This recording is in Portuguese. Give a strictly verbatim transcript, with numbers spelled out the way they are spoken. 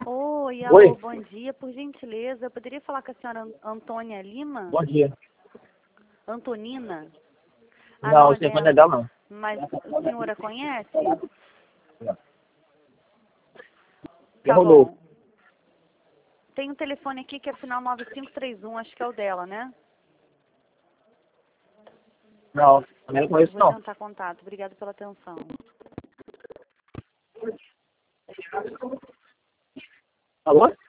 Oi, Oi. alô, bom dia. Por gentileza, eu poderia falar com a senhora An- Antônia Lima? Bom dia. Antonina? Ah, Não, não, o é telefone é dela. dela, não. Mas a senhora conhece? Já Tá rolou. bom. Tem um telefone aqui que é final nove cinco três um, acho que é o dela, né? Não, também não conheço, Vou não. tentar contato. Obrigada pela atenção. Alô?